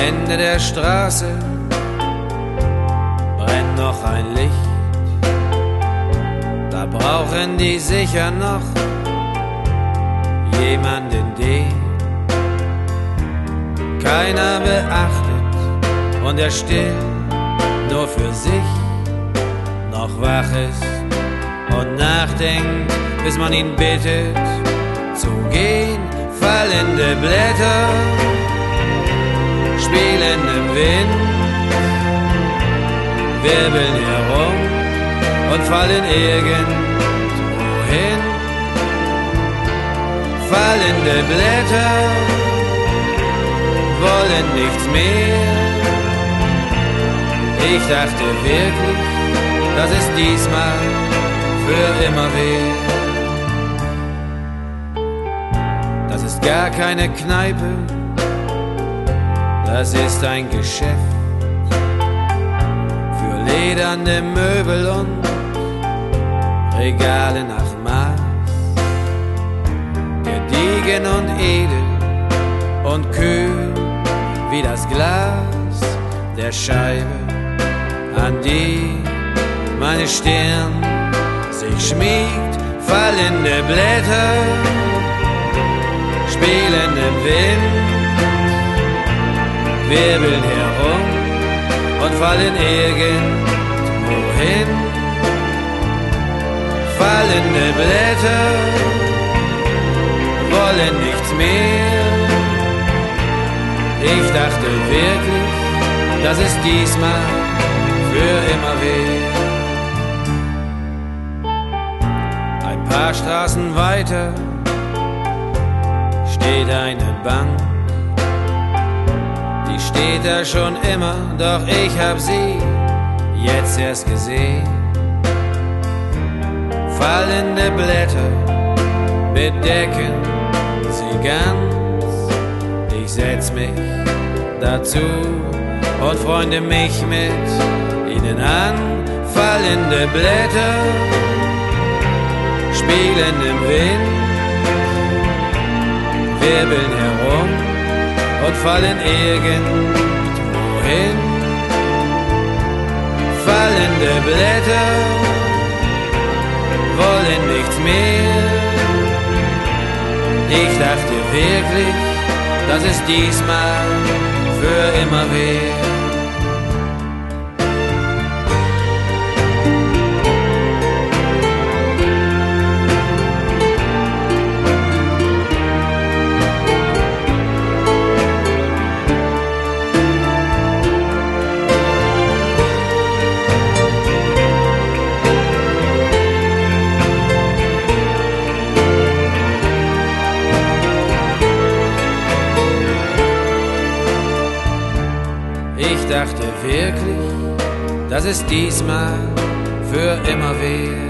Ende der Straße brennt noch ein Licht. Da brauchen die sicher noch jemanden, den keiner beachtet und der still nur für sich noch wach ist und nachdenkt, bis man ihn bittet zu gehen. Fallende Blätter spielen im Wind, wirbeln herum und fallen irgendwo hin. Fallende Blätter wollen nichts mehr. Ich dachte wirklich, dass es diesmal für immer wäre. Das ist gar keine Kneipe, das ist ein Geschäft für lederne Möbel und Regale nach Maß, gediegen und edel und kühl wie das Glas der Scheibe, an die meine Stirn sich schmiegt. Fallende Blätter spielen im Wind, wirbeln herum und fallen irgendwo hin. Fallende Blätter wollen nichts mehr. Ich dachte wirklich, dass es diesmal für immer wäre. Ein paar Straßen weiter steht eine Bank. Die steht da schon immer, doch ich hab sie jetzt erst gesehen. Fallende Blätter bedecken sie ganz. Ich setz mich dazu und freunde mich mit ihnen an. Fallende Blätter spielen im Wind, wirbeln herum und fallen irgendwo hin. Fallende Blätter wollen nichts mehr. Ich dachte wirklich, dass es diesmal für immer wäre. Ich dachte wirklich, dass es diesmal für immer wäre.